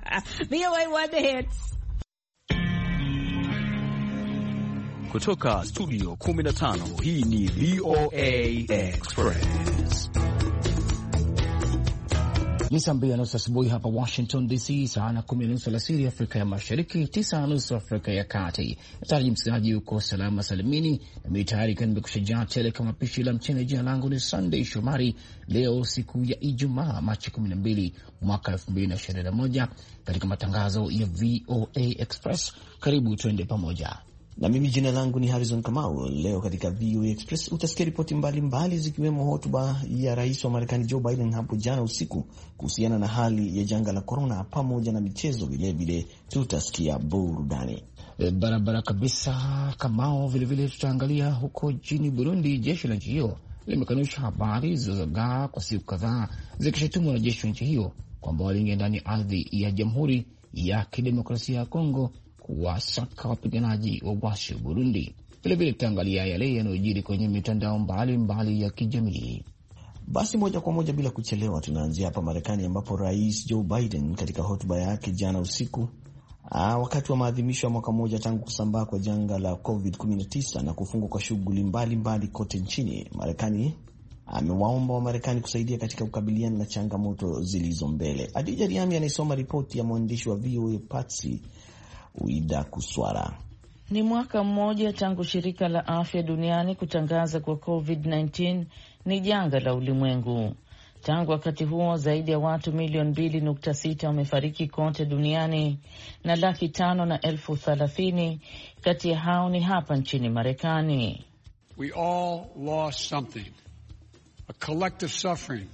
VOA One The Hits. Kutoka studio 15, hii ni VOA Express. Ni saa 2:30 asubuhi hapa Washington DC, saa 10:30 alasiri Afrika ya Mashariki, 9:30 Afrika ya Kati. Nataraji msikilizaji uko salama salimini, na mimi tayari nimekushajaa tele kama pishi la mchana. Jina langu ni Sunday Shomari. Leo siku ya Ijumaa, Machi 12 mwaka 2021, katika matangazo ya VOA Express. Karibu tuende pamoja. Na mimi jina langu ni Harrison Kamau. Leo katika VOA Express utasikia ripoti mbalimbali zikiwemo hotuba ya rais wa Marekani Joe Biden hapo jana usiku kuhusiana na hali ya janga la corona, pamoja na michezo. Vilevile tutasikia burudani barabara kabisa Kamau. Vilevile tutaangalia huko nchini Burundi. Jeshi la nchi hiyo limekanusha habari zilizozagaa kwa siku kadhaa zikishutumu wanajeshi wa nchi hiyo kwamba waliingia ndani ardhi ya Jamhuri ya Kidemokrasia ya Kongo kuwasaka wapiganaji wa uasi wa Burundi. Vilevile tutaangalia yale yanayojiri kwenye mitandao mbalimbali ya kijamii. Basi moja kwa moja bila kuchelewa, tunaanzia hapa Marekani, ambapo rais Joe Biden katika hotuba yake jana usiku wakati wa maadhimisho ya mwaka mmoja tangu kusambaa kwa janga la COVID-19 na kufungwa kwa shughuli mbalimbali kote nchini Marekani, amewaomba wa Marekani kusaidia katika kukabiliana na changamoto zilizo mbele. Adija Riami anaisoma ripoti ya mwandishi wa VOA Patsy Uida Kuswara. Ni mwaka mmoja tangu shirika la afya duniani kutangaza kwa COVID-19 ni janga la ulimwengu. Tangu wakati huo zaidi ya watu milioni 2.6 wamefariki kote duniani na 530,000 kati ya hao ni hapa nchini Marekani. We all lost something. A collective suffering.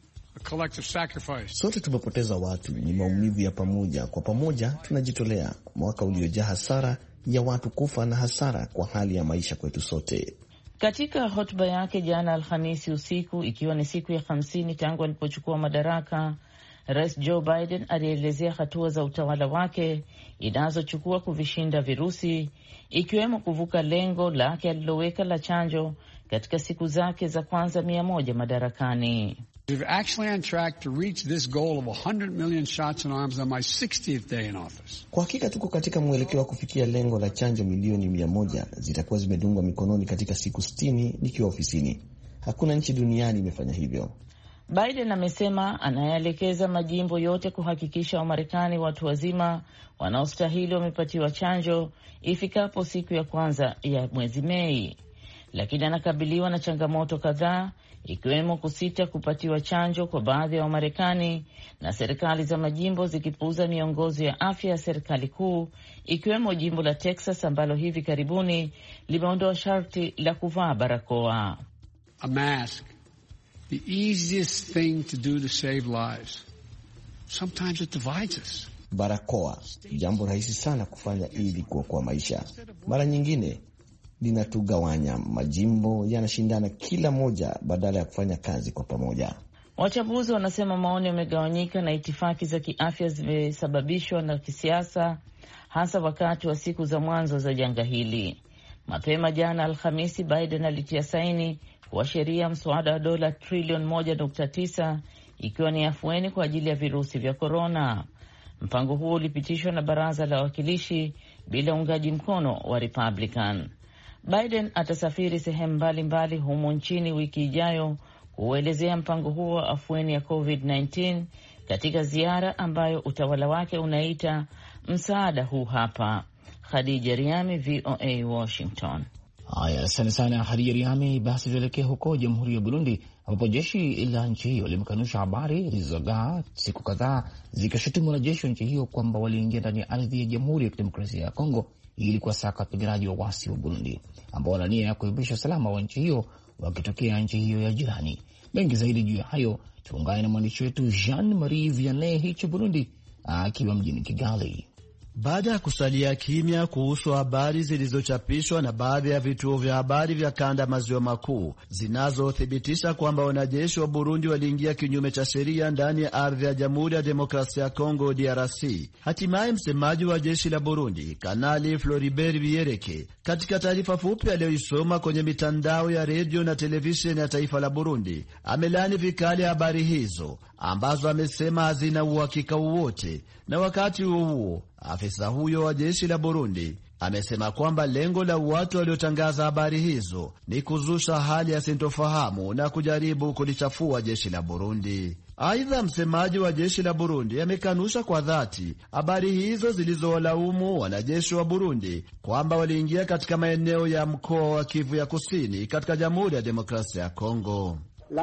A collective sacrifice. Sote tumepoteza watu, ni maumivu ya pamoja. Kwa pamoja tunajitolea. Mwaka uliojaa hasara ya watu kufa na hasara kwa hali ya maisha kwetu sote. Katika hotuba yake jana Alhamisi usiku, ikiwa ni siku ya 50 tangu alipochukua madaraka, Rais Joe Biden alielezea hatua za utawala wake inazochukua kuvishinda virusi, ikiwemo kuvuka lengo lake aliloweka la chanjo katika siku zake za kwanza 100 madarakani. We're actually on track to reach this goal of 100 million shots in arms on my 60th day in office. Kwa hakika tuko katika mwelekeo wa kufikia lengo la chanjo milioni 100 zitakuwa zimedungwa mikononi katika siku 60 nikiwa ofisini. Hakuna nchi duniani imefanya hivyo. Biden amesema anayaelekeza majimbo yote kuhakikisha Wamarekani watu wazima wanaostahili wamepatiwa chanjo ifikapo siku ya kwanza ya mwezi Mei, lakini anakabiliwa na changamoto kadhaa, ikiwemo kusita kupatiwa chanjo kwa baadhi ya Wamarekani na serikali za majimbo zikipuuza miongozo ya afya ya serikali kuu, ikiwemo jimbo la Texas ambalo hivi karibuni limeondoa sharti la kuvaa barakoa. A mask, the easiest thing to do to save lives. Sometimes it divides us. Barakoa, jambo rahisi sana kufanya ili kuokoa maisha. Mara nyingine linatugawanya. Majimbo yanashindana kila moja badala ya kufanya kazi kwa pamoja. Wachambuzi wanasema maoni yamegawanyika na itifaki za kiafya zimesababishwa na kisiasa, hasa wakati wa siku za mwanzo za janga hili. Mapema jana Alhamisi, Biden alitia saini kwa sheria mswada wa dola trilioni 1.9 ikiwa ni afueni kwa ajili ya virusi vya korona. Mpango huo ulipitishwa na baraza la wawakilishi bila uungaji mkono wa Republican. Biden atasafiri sehemu mbalimbali humo nchini wiki ijayo kuelezea mpango huo wa afueni ya COVID-19 katika ziara ambayo utawala wake unaita msaada huu hapa. Khadija Riami, VOA Washington. Haya, asante sana Khadija Riami. Basi tuelekee huko Jamhuri ya Burundi, ambapo jeshi la nchi hiyo limekanusha habari zilizozagaa siku kadhaa zikishutumu wanajeshi wa nchi hiyo kwamba waliingia ndani ya ardhi ya Jamhuri ya Kidemokrasia ya Kongo ili kuwasaka wapiganaji wa uasi wa Burundi ambao wana nia ya kuimarisha usalama wa nchi hiyo wakitokea nchi hiyo ya jirani. Mengi zaidi juu ya hayo tuungane na mwandishi wetu Jean Marie Vianney hicho Burundi akiwa mjini Kigali. Baada ya kusalia kimya kuhusu habari zilizochapishwa na baadhi ya vituo vya habari vya kanda maziwa makuu zinazothibitisha kwamba wanajeshi wa Burundi waliingia kinyume cha sheria ndani ya ardhi ya Jamhuri ya Demokrasia ya Kongo DRC, hatimaye msemaji wa jeshi la Burundi Kanali Floribert Biyereke katika taarifa fupi aliyoisoma kwenye mitandao ya redio na televisheni ya taifa la Burundi amelani vikali habari hizo ambazo amesema hazina uhakika wowote. Na wakati huo afisa huyo wa jeshi la Burundi amesema kwamba lengo la watu waliotangaza habari hizo ni kuzusha hali ya sintofahamu na kujaribu kulichafua jeshi la Burundi. Aidha, msemaji wa jeshi la Burundi amekanusha kwa dhati habari hizo zilizowalaumu wanajeshi wa Burundi kwamba waliingia katika maeneo ya mkoa wa Kivu ya Kusini katika Jamhuri ya Demokrasia ya Kongo. La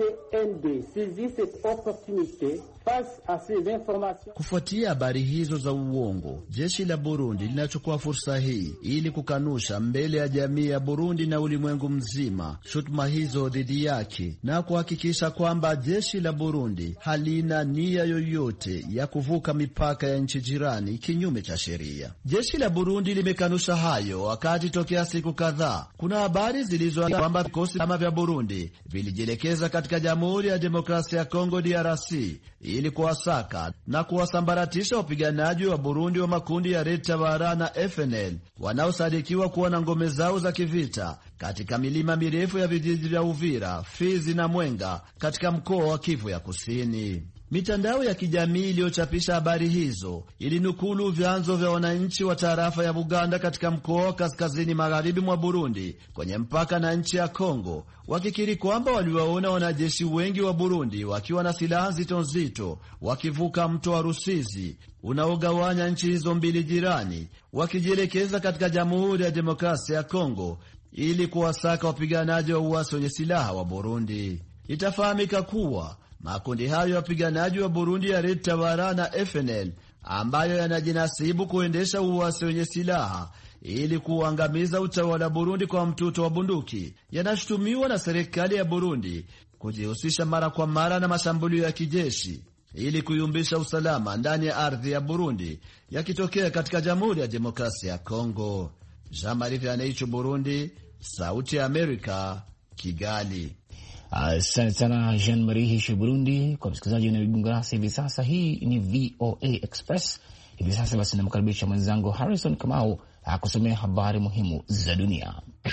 FDND saisit cette opportunité face à ces informations. Kufuatia habari hizo za uongo, jeshi la Burundi linachukua fursa hii ili kukanusha mbele ya jamii ya Burundi na ulimwengu mzima shutuma hizo dhidi yake na kuhakikisha kwamba jeshi la Burundi halina nia yoyote ya kuvuka mipaka ya nchi jirani kinyume cha sheria. Jeshi la Burundi limekanusha hayo wakati tokea siku kadhaa kuna habari zilizoandikwa kwamba vikosi vya Burundi vilijielekeza katika Jamhuri ya Demokrasia ya Kongo DRC ili kuwasaka na kuwasambaratisha wapiganaji wa Burundi wa makundi ya Red Tabara na FNL wanaosadikiwa kuwa na ngome zao za kivita katika milima mirefu ya vijiji vya Uvira, Fizi na Mwenga katika mkoa wa Kivu ya Kusini. Mitandao ya kijamii iliyochapisha habari hizo ilinukulu vyanzo vya wananchi wa tarafa ya Buganda katika mkoa wa kaskazini magharibi mwa Burundi kwenye mpaka na nchi ya Kongo, wakikiri kwamba waliwaona wanajeshi wengi wa Burundi wakiwa na silaha nzito nzito wakivuka mto wa Rusizi unaogawanya nchi hizo mbili jirani, wakijielekeza katika Jamhuri ya Demokrasia ya Kongo ili kuwasaka wapiganaji wa uasi wenye silaha wa Burundi. Itafahamika kuwa makundi hayo ya wapiganaji wa Burundi ya Red Tabara na FNL ambayo yanajinasibu kuendesha uasi wenye silaha ili kuangamiza utawala Burundi kwa mtuto wa bunduki, yanashutumiwa na serikali ya Burundi kujihusisha mara kwa mara na mashambulio ya kijeshi ili kuyumbisha usalama ndani ya ardhi ya Burundi yakitokea katika Jamhuri ya Demokrasia ya Kongo. Jean-Marie Vianney, Burundi, Sauti ya Amerika, Kigali. Asante sana Jean-Marie Hishi, Burundi. Kwa msikilizaji unayojiunga nasi hivi sasa, hii ni VOA Express. Hivi sasa basi namkaribisha mwenzangu Harrison Kamau akusomea habari muhimu za dunia.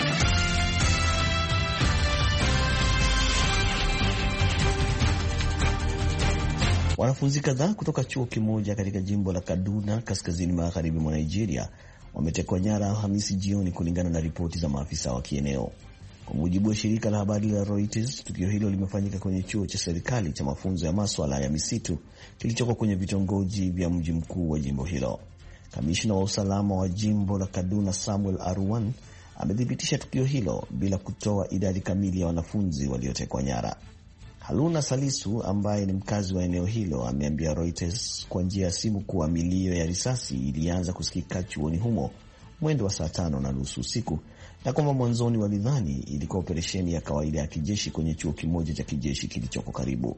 Wanafunzi kadhaa kutoka chuo kimoja katika jimbo la Kaduna kaskazini magharibi mwa Nigeria wametekwa nyara Alhamisi jioni kulingana na ripoti za maafisa wa kieneo. Kwa mujibu wa shirika la habari la Reuters, tukio hilo limefanyika kwenye chuo cha serikali cha mafunzo ya masuala ya misitu kilichoko kwenye vitongoji vya mji mkuu wa jimbo hilo. Kamishna wa usalama wa jimbo la Kaduna Samuel Arwan amethibitisha tukio hilo bila kutoa idadi kamili ya wanafunzi waliotekwa nyara. Haluna Salisu ambaye ni mkazi wa eneo hilo ameambia Reuters kwa njia ya simu kuwa milio ya risasi ilianza kusikika chuoni humo mwendo wa saa 5:30 usiku na kwamba mwanzoni walidhani ilikuwa operesheni ya kawaida ya kijeshi kwenye chuo kimoja cha kijeshi kilichoko karibu.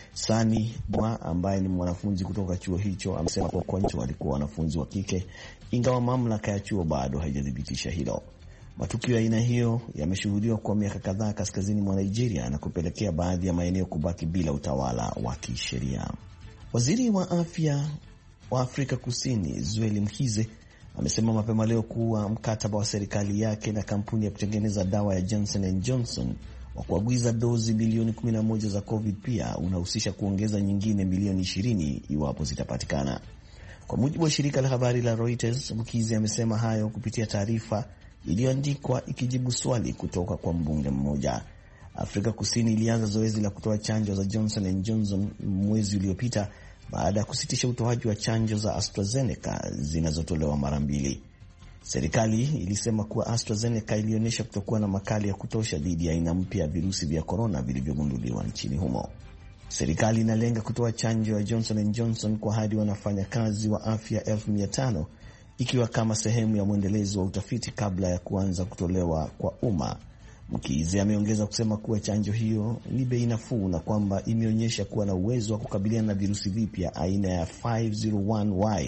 Sani Bwa ambaye ni mwanafunzi kutoka chuo hicho amesema kwa hicho walikuwa wanafunzi wa kike, ingawa mamlaka ya chuo bado haijathibitisha hilo. Matukio ya aina hiyo yameshuhudiwa kwa miaka kadhaa kaskazini mwa Nigeria na kupelekea baadhi ya maeneo kubaki bila utawala wa kisheria. Waziri wa afya wa Afrika Kusini Zweli Mkhize amesema mapema leo kuwa mkataba wa serikali yake na kampuni ya kutengeneza dawa ya Johnson & Johnson wa kuagiza dozi bilioni 11 za COVID pia unahusisha kuongeza nyingine milioni 20 iwapo zitapatikana. Kwa mujibu wa shirika la habari la Reuters, Mkhize amesema hayo kupitia taarifa iliyoandikwa ikijibu swali kutoka kwa mbunge mmoja. Afrika Kusini ilianza zoezi la kutoa chanjo za Johnson & Johnson mwezi uliopita baada ya kusitisha utoaji wa chanjo za AstraZeneca zinazotolewa mara mbili. Serikali ilisema kuwa AstraZeneca ilionyesha kutokuwa na makali ya kutosha dhidi ya aina mpya ya virusi vya corona vilivyogunduliwa nchini humo. Serikali inalenga kutoa chanjo ya Johnson & Johnson kwa hadi wanafanyakazi wa afya 1,500 ikiwa kama sehemu ya mwendelezo wa utafiti kabla ya kuanza kutolewa kwa umma. Mkize ameongeza kusema kuwa chanjo hiyo ni bei nafuu na kwamba imeonyesha kuwa na uwezo wa kukabiliana na virusi vipya aina ya 501Y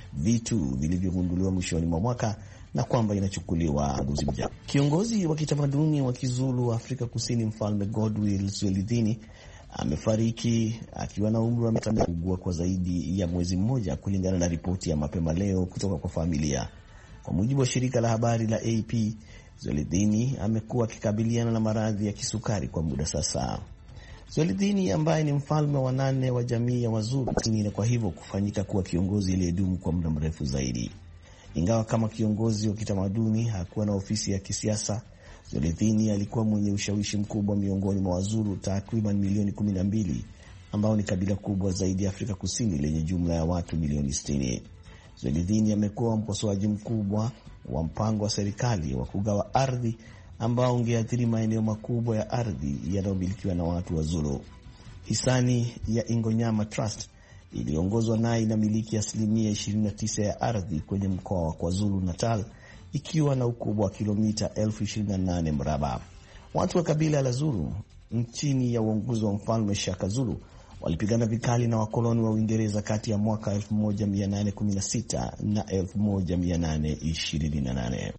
vitu vilivyogunduliwa mwishoni mwa mwaka na kwamba inachukuliwa kuzibja. Kiongozi wa kitamaduni wa Kizulu wa Afrika Kusini, Mfalme Godwill Zwelithini amefariki akiwa na umri wa miaka kwa zaidi ya mwezi mmoja, kulingana na ripoti ya mapema leo kutoka kwa familia. Kwa mujibu wa shirika la habari la AP, Zwelithini amekuwa akikabiliana na maradhi ya kisukari kwa muda sasa. Zwelithini ambaye ni mfalme wa 8 wa jamii ya Wazulu, na kwa hivyo kufanyika kuwa kiongozi aliyedumu kwa muda mrefu zaidi. Ingawa kama kiongozi wa kitamaduni hakuwa na ofisi ya kisiasa, Zwelithini alikuwa mwenye ushawishi mkubwa miongoni mwa Wazulu takriban milioni 12, ambao ni kabila kubwa zaidi ya Afrika Kusini lenye jumla ya watu milioni 60. Zwelithini amekuwa mkosoaji mkubwa wa mpango wa serikali wa kugawa ardhi ambao ungeathiri maeneo makubwa ya ardhi yanayomilikiwa na watu wa Zulu. Hisani ya Ingonyama Trust iliongozwa naye inamiliki asilimia 29 ya ardhi kwenye mkoa wa KwaZulu Natal, ikiwa na ukubwa wa kilomita 28,000 mraba. Watu wa kabila la Zulu chini ya uongozi wa mfalme Shaka Zulu walipigana vikali na wakoloni wa Uingereza kati ya mwaka 1816 na 1828.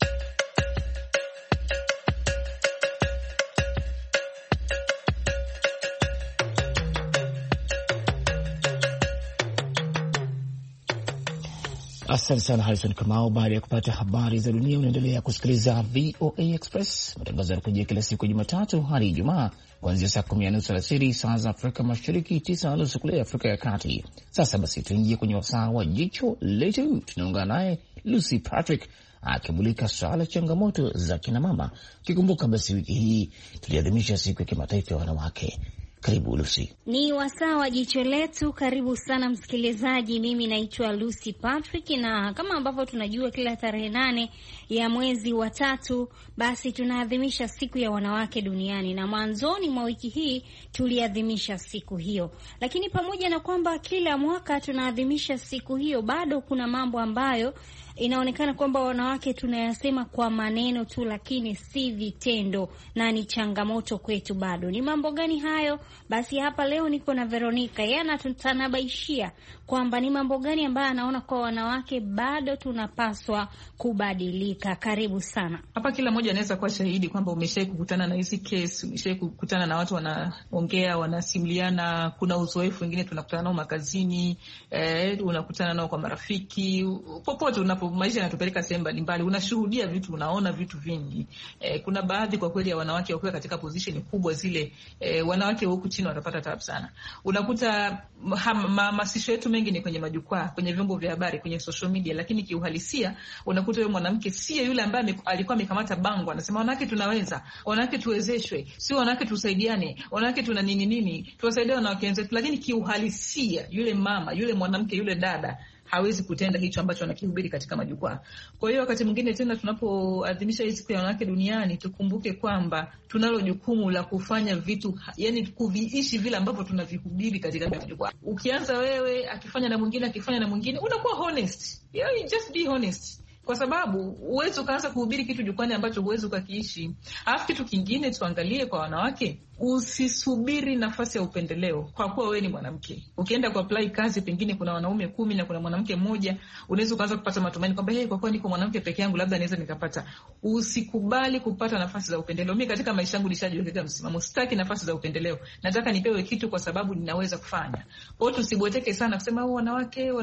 Asante sana Harrison Kamau. Baada ya kupata habari za dunia, unaendelea kusikiliza VOA Express. Matangazo yanakujia kila siku ya Jumatatu hadi Ijumaa kuanzia saa 10:30 alasiri saa za Afrika Mashariki, 9:30 kule Afrika ya Kati. Sasa basi tuingie kwenye wasaa wa jicho letu. Tunaungana naye Lucy Patrick akimulika swala changamoto za kina mama. Kikumbuka basi wiki hii tuliadhimisha siku ya kimataifa ya wanawake. Karibu Lucy. Ni wasaa wa jicho letu. Karibu sana msikilizaji. Mimi naitwa Lucy Patrick, na kama ambavyo tunajua kila tarehe 8 ya mwezi wa 3 basi tunaadhimisha siku ya wanawake duniani, na mwanzoni mwa wiki hii tuliadhimisha siku hiyo. Lakini pamoja na kwamba kila mwaka tunaadhimisha siku hiyo, bado kuna mambo ambayo inaonekana kwamba wanawake tunayasema kwa maneno tu, lakini si vitendo, na ni changamoto kwetu bado. Ni mambo gani hayo? Basi hapa leo niko na Veronica, yeye anatutanabaishia kwamba ni mambo gani ambayo anaona kwa wanawake bado tunapaswa kubadilika. Karibu sana. Hapa kila mmoja anaweza kuwa shahidi kwamba umeshawahi kukutana na hizi kesi, umeshawahi kukutana na watu wanaongea, wanasimuliana. Kuna uzoefu wengine tunakutana nao makazini, unakutana nao kwa marafiki, popote maisha yanatupeleka sehemu mbalimbali, unashuhudia vitu, unaona vitu vingi. Kuna baadhi kwa kweli ya wanawake wakiwa katika position kubwa zile, wanawake huku chini watapata tabu sana. Unakuta mahamasisho yetu mengi ni kwenye majukwaa, kwenye vyombo vya habari, kwenye social media, lakini kiuhalisia unakuta yule mwanamke sio yule ambaye alikuwa amekamata bango anasema wanawake tunaweza, wanawake tuwezeshwe, sio wanawake tusaidiane, wanawake tuna nini, tuwasaidie wanawake wenzetu. Lakini kiuhalisia yule mama, yule mwanamke, yule dada hawezi kutenda hicho ambacho anakihubiri katika majukwaa. Kwa hiyo wakati mwingine tena tunapoadhimisha hii siku ya wanawake duniani, tukumbuke kwamba tunalo jukumu la kufanya vitu, yani kuviishi vile ambavyo tunavihubiri katika majukwaa. Ukianza wewe, akifanya na mwingine, akifanya na mwingine, unakuwa honest. You just be honest. Kwa sababu uwezi ukaanza kuhubiri kitu jukwani ambacho uwezi ukakiishi. Alafu kitu kingine tuangalie kwa wanawake, usisubiri nafasi ya upendeleo kwa kuwa wewe ni mwanamke. Ukienda kwa apply kazi, pengine kuna wanaume 10 na kuna mwanamke mmoja, unaweza kuanza kupata matumaini kwamba kwa kuwa niko mwanamke peke yangu labda naweza nikapata. Usikubali kupata nafasi za upendeleo. Mimi katika maisha yangu nishajiwekea msimamo, sitaki nafasi za upendeleo. Nataka nipewe kitu kwa sababu ninaweza kufanya. Kwa hiyo tusibweteke sana kusema wanawake.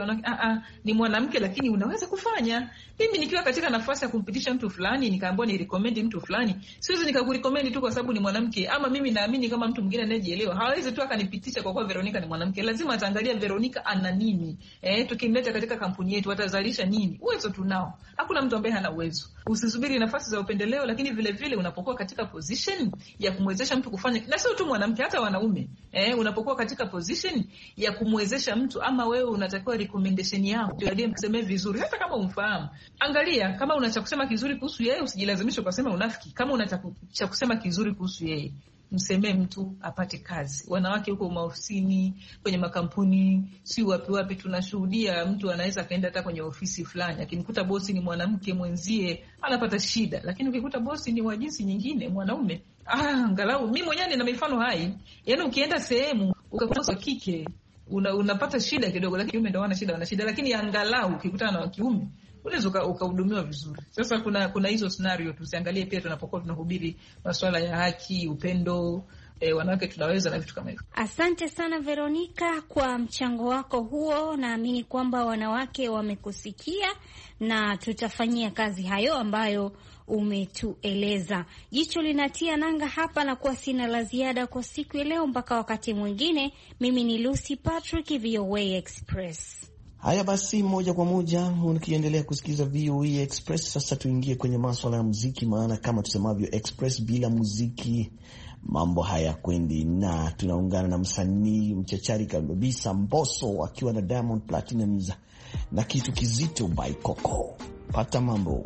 Ni mwanamke lakini unaweza kufanya. Mimi nikiwa katika nafasi ya kumpitisha mtu fulani, nikaambiwa ni recommend mtu fulani, siwezi nikakurecommend tu kwa sababu ni mwanamke. Ama mimi naamini kama mtu mwingine anayejielewa hawezi tu akanipitisha kwa kuwa Veronica ni mwanamke. Lazima ataangalia Veronica ana nini. Tukimleta katika kampuni yetu atazalisha nini? Uwezo tunao. Hakuna mtu ambaye hana uwezo. Usisubiri nafasi za upendeleo, lakini vile vile unapokuwa katika position ya kumwezesha mtu kufanya, na sio tu mwanamke, hata wanaume. Unapokuwa katika position ya kumwezesha mtu, ama wewe unatakiwa recommendation yako ndio msemee vizuri, hata kama umfahamu. Angalia kama una cha kusema kizuri kuhusu yeye, usijilazimishe kusema unafiki. Kama una cha kusema kizuri kuhusu yeye, msemee mtu apate kazi. Wanawake huko maofisini, kwenye makampuni, si wapi tunashuhudia mtu anaweza kaenda hata kwenye ofisi fulani, akinikuta bosi ni mwanamke mwenzie anapata shida, lakini ukikuta bosi ni wa jinsi nyingine, mwanaume, angalau mimi mwenyewe nina mifano hai. Yaani ukienda sehemu ukakosa kike, unapata shida kidogo, lakini kiume ndio wana shida, lakini angalau ukikutana na wa kiume unaweza ukahudumiwa vizuri. Sasa kuna hizo scenario tusiangalie pia tunapokuwa tunahubiri masuala ya haki, upendo, wanawake tunaweza na vitu kama hivyo. Asante sana Veronica kwa mchango wako huo. Naamini kwamba wanawake wamekusikia na tutafanyia kazi hayo ambayo umetueleza. Jicho linatia nanga hapa na kuwa sina la ziada kwa siku ya leo, mpaka wakati mwingine. Mimi ni Lucy Patrick, VOA Express. Haya basi, moja kwa moja ukiendelea kusikiza VOA Express. Sasa tuingie kwenye masuala ya muziki, maana kama tusemavyo Express bila muziki mambo haya kwendi, na tunaungana na msanii mchachari kabisa Mbosso akiwa na Diamond Platnumz na kitu kizito by Coco. Pata mambo.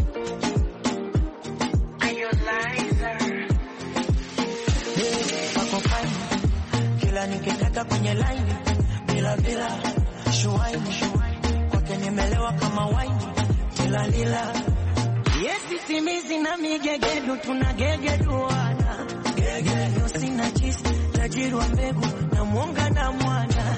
Kila nikitaka kwenye line bila shuaini kwake nimelewa kama wine kila lila. Yes simizi na migegedu tunagegeduana gegedu sina chisi tajiri wa mbegu na mwonga na mwana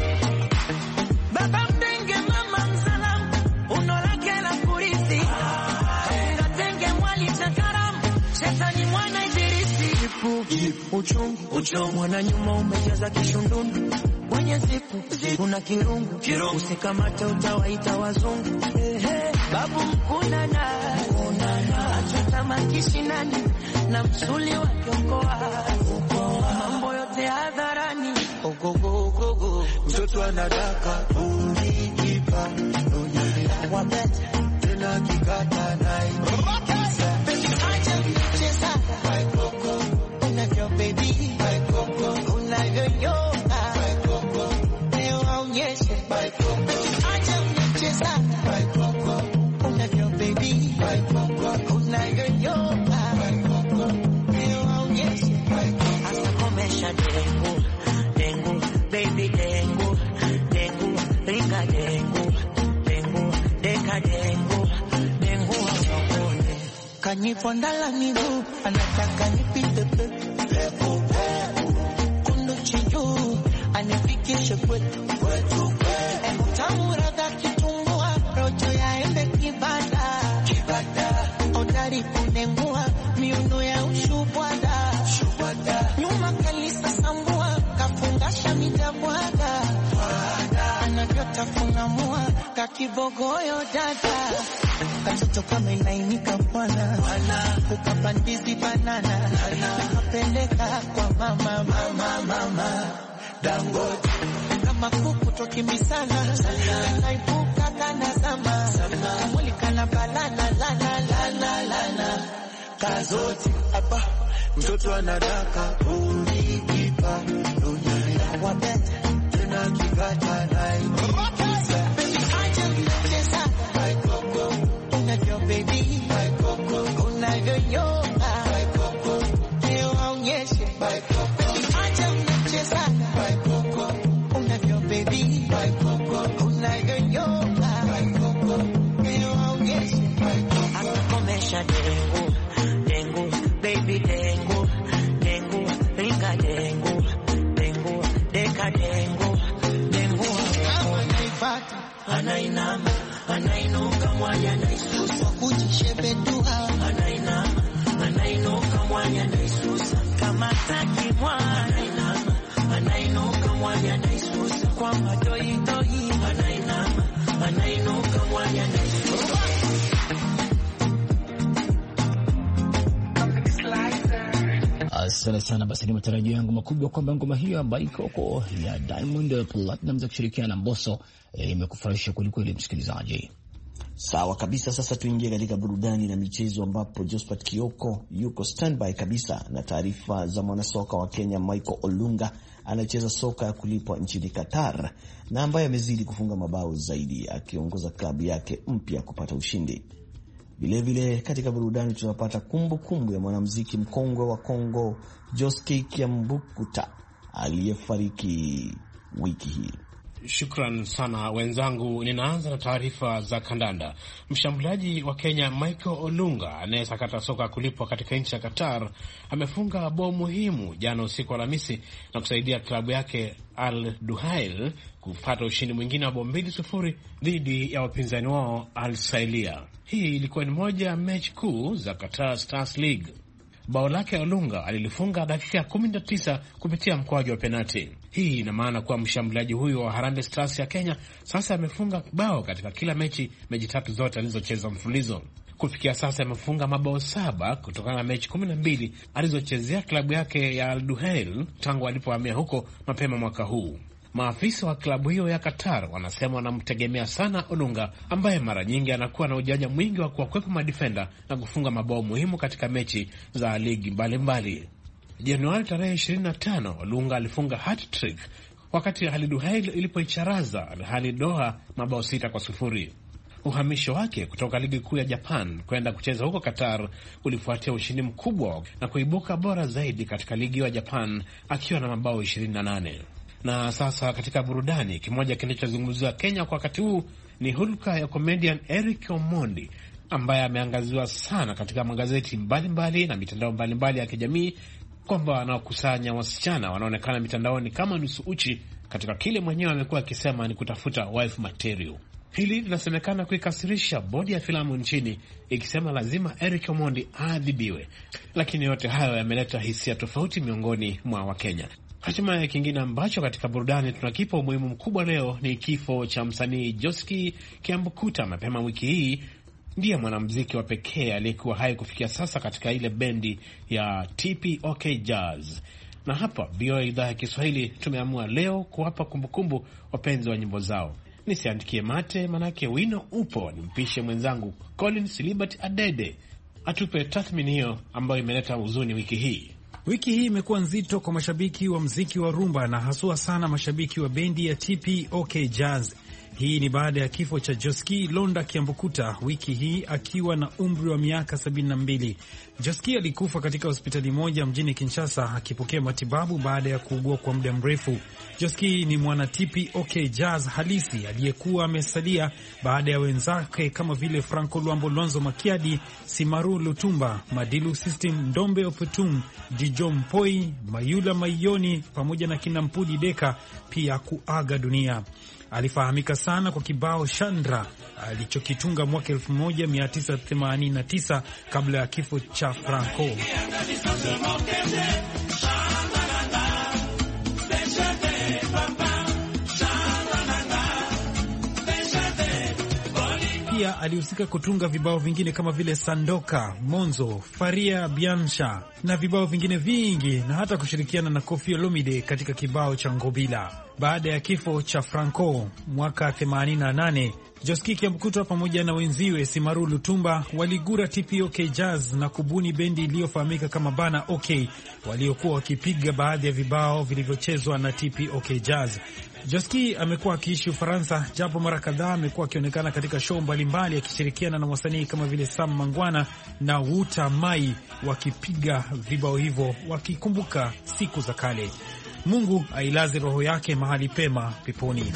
baba mtenge mama msalamu unolake la kurithi ngatenge mwali chakaramu shetani mwana ibilisi uchungu mwana nyuma umejaza kishundundu kwenye zipu kuna kirungu usikamate utawaita wazungu babu mkunana achotama kishinani na msuli wa kiongoa mambo yote hadharani ogogogogo mtoto anadaka unikipa wabete tena kikata naikisa acha mcheza by Coco unavyo baby by Coco unavyo yo by Coco acha mcheza by Coco unavyo baby by Coco unavyo yo by Coco yes by Coco asakomesha dengu baby dengu rika dengu deka dengu wakone kanifondala miguu anataka nipite pepo kundu chinju anifikishe kwetu tamura kitungua rojo ya embe kibada odari kunengua miuno ya ushubwada nyuma kalisa sambua kafungasha midabwada anavyotafuna mua kakibogoyo dada katoto kama inainika bwana ukapandizi banana nakapeleka kwa mama Dangote kama kuku tokimbisana naibuka kana zama kamuli kana balana lana kazote hapa mtoto anadaka unikipa dunia wabete tena kikata naikisa acha mcheza by Coco unavyo baby by Coco unavyo yo by Coco leo aonyeshe by Coco acha mcheza by Coco unavyo baby by Coco unavyo yo by Coco leo aonyeshe by Coco asakomesha dengu baby dengu rika dengu deka dengu anaipata anainama anainuka mwanya naisusa kujishebedua anainuka mwanya naisusa kama taki mwana anainuka mwanya naisusa kwa madoi anainuka mwanya naisusa. Asante sana. Basi ni matarajio yangu makubwa kwamba ngoma hiyo ambayo Coco ya Diamond Platnumz akishirikiana na Mbosso imekufurahisha kwelikweli msikilizaji. Sawa kabisa. Sasa tuingie katika burudani na michezo, ambapo Josephat Kioko yuko standby kabisa na taarifa za mwanasoka wa Kenya Michael Olunga, anacheza soka ya kulipwa nchini Qatar na ambaye amezidi kufunga mabao zaidi akiongoza klabu yake mpya kupata ushindi. Vilevile katika burudani tunapata kumbukumbu ya mwanamuziki mkongwe wa Kongo Josky Kiambukuta aliyefariki wiki hii. Shukran sana wenzangu. Ninaanza na taarifa za kandanda. Mshambuliaji wa Kenya Michael Olunga anayesakata soka kulipwa katika nchi ya Qatar amefunga bao muhimu jana usiku wa Alhamisi na kusaidia klabu yake Al Duhail kupata ushindi mwingine wa bao 2-0 dhidi ya wapinzani wao Al Sailia. Hii ilikuwa ni moja ya mechi kuu za Qatar Stars League. Bao lake Olunga alilifunga dakika ya 19 kupitia mkwaju wa penalti. Hii ina maana kuwa mshambuliaji huyo wa Harambee Stars ya Kenya sasa amefunga bao katika kila mechi 3 zote alizocheza mfululizo. Kufikia sasa amefunga mabao 7 kutokana na mechi 12 alizochezea klabu yake ya Al Duhail tangu alipohamia huko mapema mwaka huu. Maafisa wa klabu hiyo ya Qatar wanasema wanamtegemea sana Olunga, ambaye mara nyingi anakuwa na ujanja mwingi wa kuwakwepa madifenda na kufunga mabao muhimu katika mechi za ligi mbalimbali. Januari tarehe 25 Olunga alifunga hat-trick wakati Al Duhail ilipoicharaza Al Doha mabao 6-0. Uhamisho wake kutoka ligi kuu ya Japan kwenda kucheza huko Qatar ulifuatia ushindi mkubwa na kuibuka bora zaidi katika ligi ya Japan akiwa na mabao 28. Na sasa katika burudani, kimoja kinachozungumziwa Kenya kwa wakati huu ni hulka ya comedian Eric Omondi ambaye ameangaziwa sana katika magazeti mbalimbali na mitandao mbalimbali ya kijamii kwamba anakusanya wasichana wanaonekana mitandaoni kama nusu uchi katika kile mwenyewe amekuwa akisema ni kutafuta wife material. Hili linasemekana kuikasirisha bodi ya filamu nchini, ikisema lazima Eric Omondi aadhibiwe. Lakini yote hayo yameleta hisia tofauti miongoni mwa Wakenya. Hatimaye kingine ambacho katika burudani tunakipa umuhimu mkubwa leo ni kifo cha msanii Josky Kiambukuta. Mapema wiki hii ndiye mwanamuziki wa pekee aliyekuwa hai kufikia sasa katika ile bendi ya TPOK Jazz. Na hapa VOA idhaa ya Kiswahili tumeamua leo kuwapa kumbukumbu wapenzi wa nyimbo zao. Nisiandikie mate manake wino upo, nimpishe mwenzangu Collins Liberty Adede atupe tathmini hiyo ambayo imeleta huzuni wiki hii. Wiki hii imekuwa nzito kwa mashabiki wa mziki wa rumba na haswa sana mashabiki wa bendi ya TPOK Jazz. Hii ni baada ya kifo cha Josky Londa Kiambukuta wiki hii akiwa na umri wa miaka 72. Josky alikufa katika hospitali moja mjini Kinshasa akipokea matibabu baada ya kuugua kwa muda mrefu. Josky ni mwana TPOK Jazz halisi aliyekuwa amesalia baada ya wenzake kama vile Franco Luambo Lonzo Makiadi, Simaru Lutumba, Madilu System, Ndombe Opetum, Dijom Poi, Mayula Mayoni pamoja na kina Mpudi Deka pia kuaga dunia. Alifahamika sana kwa kibao Chandra alichokitunga mwaka 1989 kabla ya kifo cha Franco. Pia alihusika kutunga vibao vingine kama vile Sandoka, Monzo, Faria Biansha na vibao vingine vingi, na hata kushirikiana na Koffi Olomide katika kibao cha Ngobila. Baada ya kifo cha Franco mwaka 88, Josky Kiambukuta pamoja na wenziwe Simaru Lutumba waligura TPOK Jazz na kubuni bendi iliyofahamika kama Bana OK, waliokuwa wakipiga baadhi ya vibao vilivyochezwa na TPOK Jazz. Josky amekuwa akiishi Ufaransa, japo mara kadhaa amekuwa akionekana katika show mbalimbali akishirikiana na wasanii kama vile Sam Mangwana na Wuta Mai wakipiga vibao hivyo wakikumbuka siku za kale. Mungu ailaze roho yake mahali pema peponi.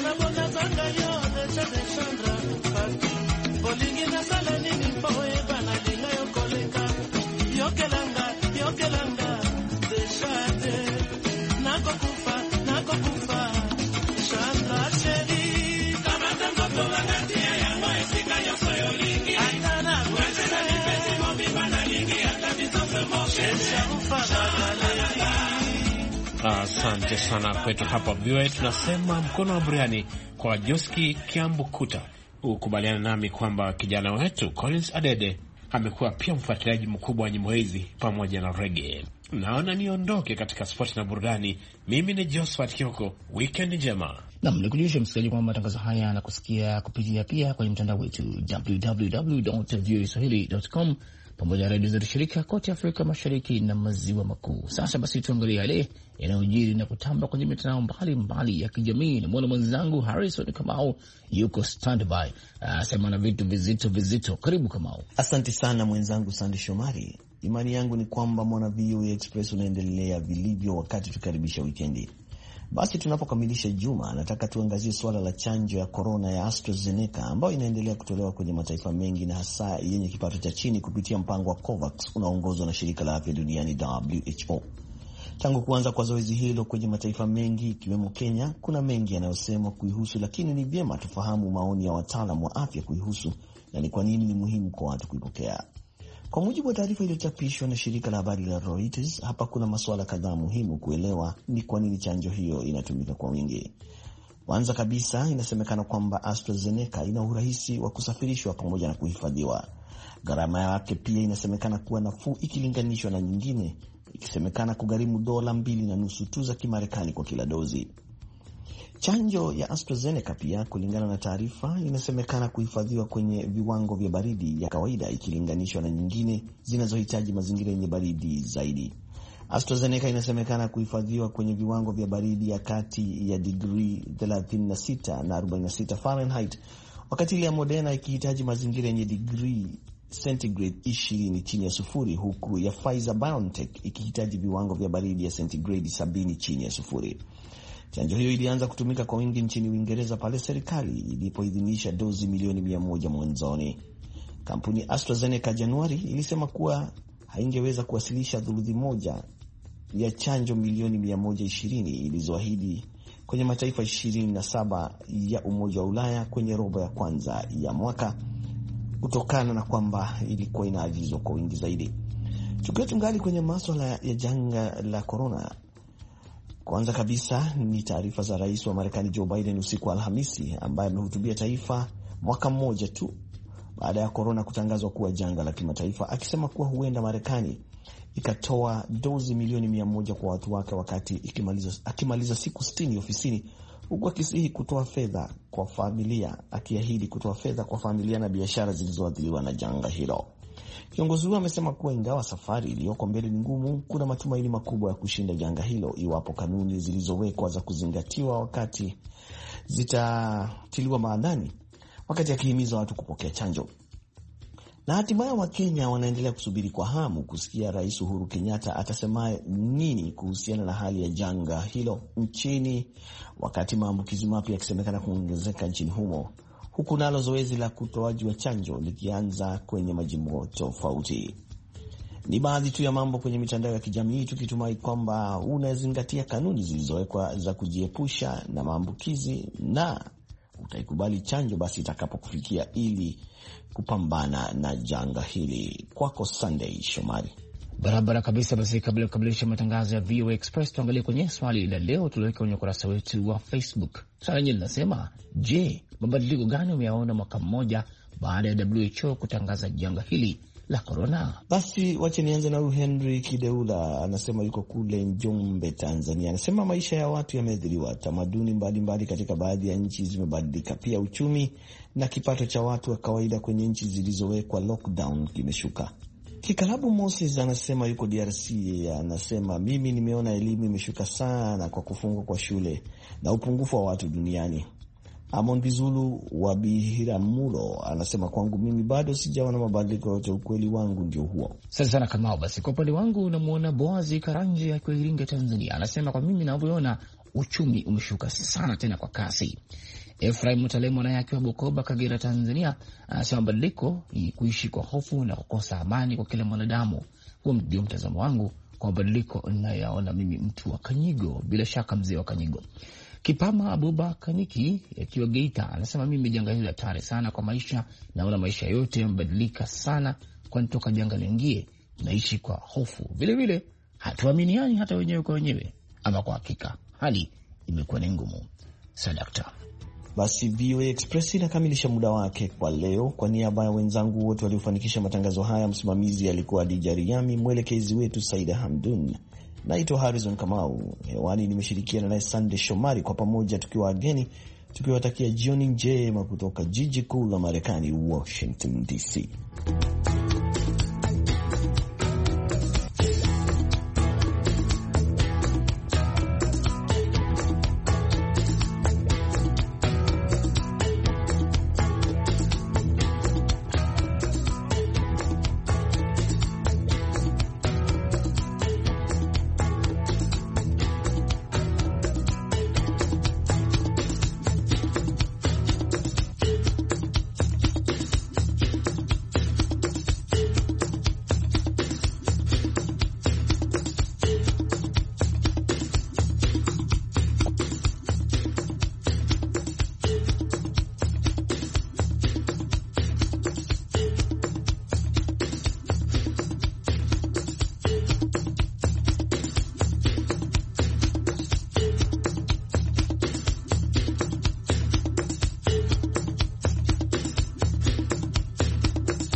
Asante sana kwetu hapa VOA. Tunasema mkono wa buriani kwa Josky Kiambukuta. Ukubaliana nami kwamba kijana wetu Collins Adede amekuwa pia mfuatiliaji mkubwa wa nyimbo hizi pamoja na reggae. Naona niondoke katika sport na burudani. Mimi ni Josephat Kioko. Weekend njema. Nam ni kujulisha msikilizaji kwamba matangazo haya na kusikia kupitia pia kwenye mtandao wetu www.voaswahili.com pamoja na redio zetu shirika kote Afrika Mashariki na Maziwa Makuu. Sasa basi tuangalie yale yanayojiri na kutamba kwenye mitandao mbalimbali ya kijamii. Na mwana mwenzangu Harrison Kamau yuko standby, sema na vitu vizito. Karibu Kamau. Asante sana mwenzangu Sande Shomari. Imani yangu ni kwamba mwana VOA Express unaendelea vilivyo wakati tukaribisha wikendi. Basi tunapokamilisha juma, nataka tuangazie suala la chanjo ya korona ya AstraZeneca ambayo inaendelea kutolewa kwenye mataifa mengi na hasa yenye kipato cha chini kupitia mpango wa COVAX unaoongozwa na shirika la afya duniani WHO. Tangu kuanza kwa zoezi hilo kwenye mataifa mengi ikiwemo Kenya, kuna mengi yanayosemwa kuihusu, lakini ni vyema tufahamu maoni ya wataalamu wa afya kuihusu na ni kwa nini ni muhimu kwa watu kuipokea. Kwa mujibu wa taarifa iliyochapishwa na shirika la habari la Reuters, hapa kuna masuala kadhaa muhimu kuelewa ni kwa nini chanjo hiyo inatumika kwa wingi. Kwanza kabisa, inasemekana kwamba AstraZeneca ina urahisi wa kusafirishwa pamoja na kuhifadhiwa. Gharama yake pia inasemekana kuwa nafuu ikilinganishwa na nyingine, ikisemekana kugharimu $2.5 tu za Kimarekani kwa kila dozi. Chanjo ya AstraZeneca pia, kulingana na taarifa, inasemekana kuhifadhiwa kwenye viwango vya baridi ya kawaida ikilinganishwa na nyingine zinazohitaji mazingira yenye baridi zaidi. AstraZeneca inasemekana kuhifadhiwa kwenye viwango vya baridi ya kati ya digrii 36 na 46 Fahrenheit, wakati ile ya Moderna ikihitaji mazingira yenye digrii centigrade 20 chini ya sufuri, huku ya Pfizer-BioNTech ikihitaji viwango vya baridi ya centigrade 70 chini ya sufuri. Chanjo hiyo ilianza kutumika kwa wingi nchini Uingereza pale serikali ilipoidhinisha dozi milioni 100 mwanzoni. Kampuni AstraZeneca Januari ilisema kuwa haingeweza kuwasilisha thuluthi moja ya chanjo milioni 120 ilizoahidi kwenye mataifa 27 ya Umoja wa Ulaya kwenye robo ya kwanza ya mwaka, kutokana na kwamba ilikuwa inaagizwa kwa wingi zaidi. Tukiwa tungali kwenye masuala ya janga la corona, kwanza kabisa ni taarifa za rais wa Marekani Joe Biden usiku wa Alhamisi, ambaye amehutubia taifa mwaka mmoja tu baada ya corona kutangazwa kuwa janga la kimataifa, akisema kuwa huenda Marekani ikatoa dozi milioni 100 kwa watu wake wakati akimaliza siku 60 ofisini, huku akisihi kutoa fedha kwa familia, akiahidi kutoa fedha kwa familia na biashara zilizoathiriwa na janga hilo. Kiongozi huyo amesema kuwa ingawa safari iliyoko mbele ni ngumu, kuna matumaini makubwa ya kushinda janga hilo iwapo kanuni zilizowekwa za kuzingatiwa wakati zitatiliwa maanani, wakati akihimiza watu kupokea chanjo. Na hatimaye Wakenya wanaendelea kusubiri kwa hamu kusikia Rais Uhuru Kenyatta atasema nini kuhusiana na hali ya janga hilo nchini, wakati maambukizi mapya yakisemekana kuongezeka nchini humo, huku nalo zoezi la kutoaji wa chanjo likianza kwenye majimbo tofauti. Ni baadhi tu ya mambo kwenye mitandao ya kijamii, tukitumai kwamba unazingatia kanuni zilizowekwa za kujiepusha na maambukizi na utaikubali chanjo basi itakapokufikia ili kupambana na janga hili. Kwako Sunday Shomari. Barabara kabisa. Basi kabla ya kukamilisha matangazo ya VOA Express, tuangalie kwenye swali la leo tuliweka kwenye ukurasa wetu wa Facebook. Swali hili linasema, je, mabadiliko gani umeyaona mwaka mmoja baada ya WHO kutangaza janga hili la corona? Basi wache nianze na huyu Henry Kideula, anasema yuko kule Njombe, Tanzania. Anasema maisha ya watu yameathiriwa, tamaduni mbalimbali katika baadhi ya nchi zimebadilika, pia uchumi na kipato cha watu wa kawaida kwenye nchi zilizowekwa lockdown kimeshuka. Kikalabu Moses anasema yuko DRC, anasema mimi nimeona elimu imeshuka sana kwa kufungwa kwa shule na upungufu wa watu duniani. Amon Bizulu wa Bihiramulo anasema kwangu mimi bado sijaona mabadiliko yote, ukweli wangu ndio huo. Sasa sana kama basi kwa upande wangu namuona Boazi Karanje akiwa Iringa, Tanzania, anasema kwa mimi ninavyoona uchumi umeshuka sana tena kwa kasi. Efraim Mutalemo naye akiwa Bukoba, Kagera, Tanzania, anasema mabadiliko ni kuishi kwa hofu na kukosa amani kwa kila mwanadamu. Huo ndio mtazamo wangu kwa mabadiliko ninayoona mimi, mtu wa Kanyigo, bila shaka mzee wa Kanyigo. Kipama Abuba Kaniki akiwa Geita anasema mimi janga hili hatari sana kwa maisha, naona maisha yote yamebadilika sana, kwani toka janga lingie naishi kwa hofu. Vile vile hatuaminiani hata wenyewe kwa wenyewe, ama kwa hakika hali imekuwa ni ngumu. Sadakta. Basi VOA Express inakamilisha muda wake kwa leo. Kwa niaba ya wenzangu wote waliofanikisha matangazo haya, msimamizi alikuwa Adija Riyami, mwelekezi wetu Saida Hamdun. Naitwa Harrison Kamau, hewani nimeshirikiana naye Sunday Shomari, kwa pamoja tukiwa ageni tukiwatakia jioni njema kutoka jiji kuu la Marekani, Washington DC.